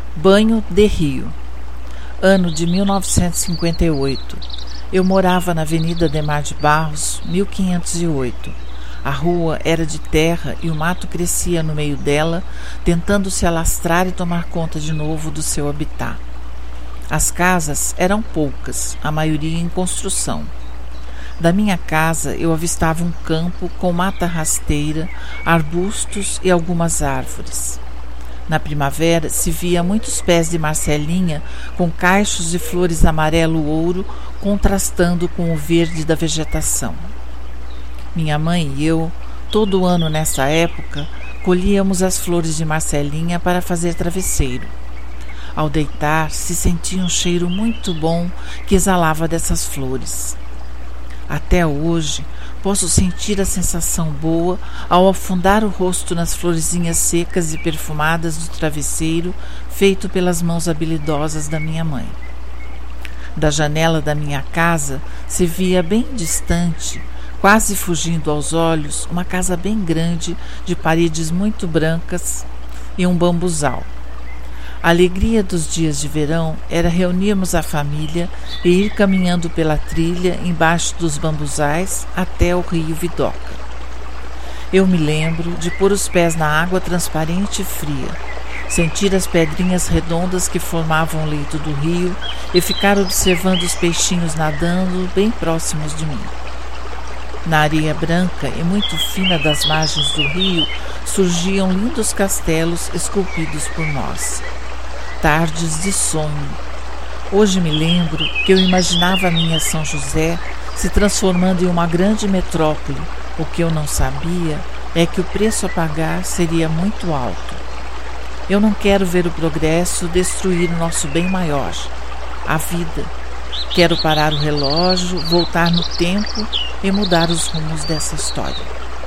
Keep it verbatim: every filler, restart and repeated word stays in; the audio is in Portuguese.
Banho de rio. Ano de mil novecentos e cinquenta e oito. Eu morava na Avenida Adhemar de Barros, mil quinhentos e oito. A rua era de terra e o mato crescia no meio dela, tentando se alastrar e tomar conta de novo do seu habitat. As casas eram poucas, a maioria em construção. Da minha casa eu avistava um campo com mata rasteira, arbustos e algumas árvores. Na primavera se via muitos pés de marcelinha com cachos de flores amarelo-ouro contrastando com o verde da vegetação. Minha mãe e eu, todo ano nessa época, colhíamos as flores de marcelinha para fazer travesseiro. Ao deitar, se sentia um cheiro muito bom que exalava dessas flores. Até hoje, posso sentir a sensação boa ao afundar o rosto nas florezinhas secas e perfumadas do travesseiro feito pelas mãos habilidosas da minha mãe. Da janela da minha casa se via bem distante, quase fugindo aos olhos, uma casa bem grande, de paredes muito brancas e um bambuzal. A alegria dos dias de verão era reunirmos a família e ir caminhando pela trilha embaixo dos bambuzais até o rio Vidoca. Eu me lembro de pôr os pés na água transparente e fria, sentir as pedrinhas redondas que formavam o leito do rio e ficar observando os peixinhos nadando bem próximos de mim. Na areia branca e muito fina das margens do rio surgiam lindos castelos esculpidos por nós. Tardes de sonho. Hoje me lembro que eu imaginava a minha São José se transformando em uma grande metrópole. O que eu não sabia é que o preço a pagar seria muito alto. Eu não quero ver o progresso destruir o nosso bem maior, a vida. Quero parar o relógio, voltar no tempo e mudar os rumos dessa história.